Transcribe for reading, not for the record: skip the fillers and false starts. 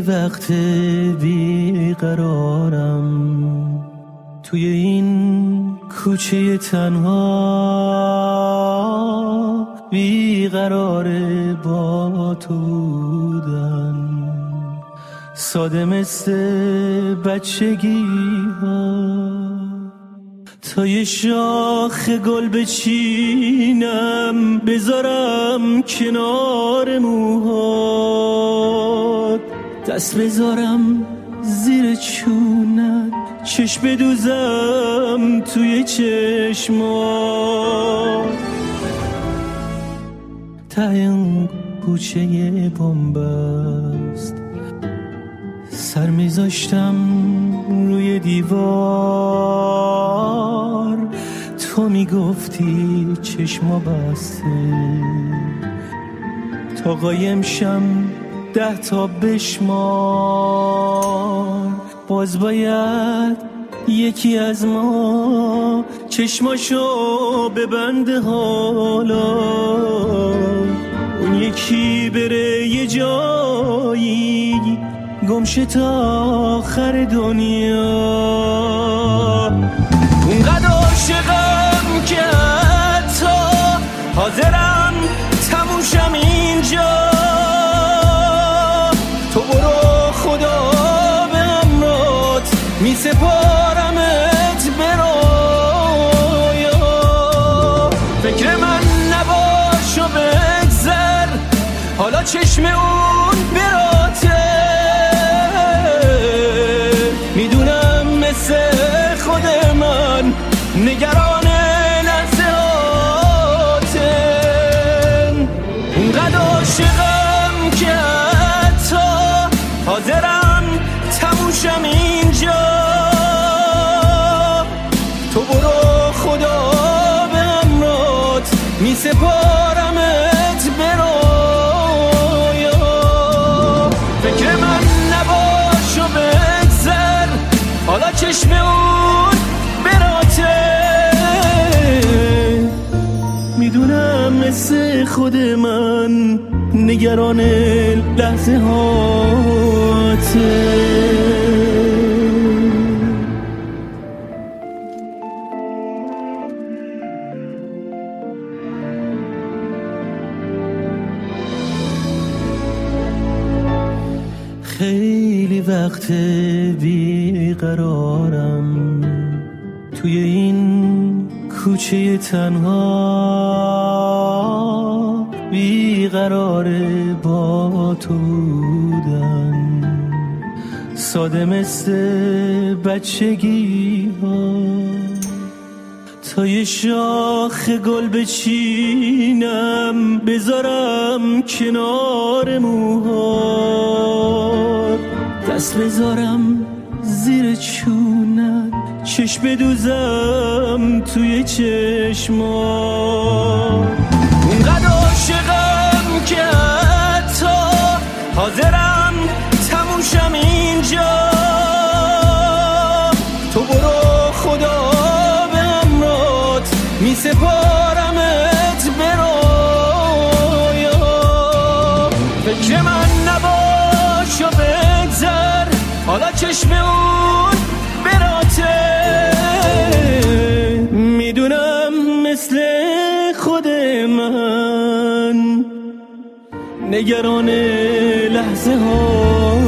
وقت بیقرارم توی این کوچه تنها، بیقراره با تو بودن، ساده مثل بچگی ها. تا یه شاخ گل بچینم بذارم کنار موهات، دست بذارم زیر چونت، چشم بدوزم توی چشمات. ته این کوچه بن‌بست سر میذاشتم روی دیوار، تو میگفتی چشما بسته تا قایم شم 10 تا بشمار. باز باید یکی از ما چشماشو ببنده حالا، اون یکی بره یه جایی گمشه تا آخر دنیا. اونقدر عاشقم که حتی حاضرم تموم شم اینجا. تو برو خدا به امرات میسپارمت به رویا. فکر من نباش و بگذر، حالا چشم اون براته. میدونم مثل خود من نگران لحظاتم. اونقدر عاشقم که حتی حاضرم تموم شم اینجا. تو برو خدا به امرات میسپارمت به رویا. فکر من نباش و بگذر، حالا چشم اون براته. میدونم مثل خود من نگران لحظه هاته. خیلی وقت بیقرارم توی این کوچه تنها، بیقراره با تو بودن، ساده مثل بچگی ها. تا یه شاخ گل بچینم بذارم کنار موهات، دست بذارم زیر چونت، چشم بدوزم توی چشمات. اونقدر عاشقم که حتی حاضرم تموم شم اینجا. تو برو خدا به امرات میسپارمت به رویا. فکر من نباش و بگذر، حالا چشم اون براته. میدونم مثل خود من نگران لحظه ها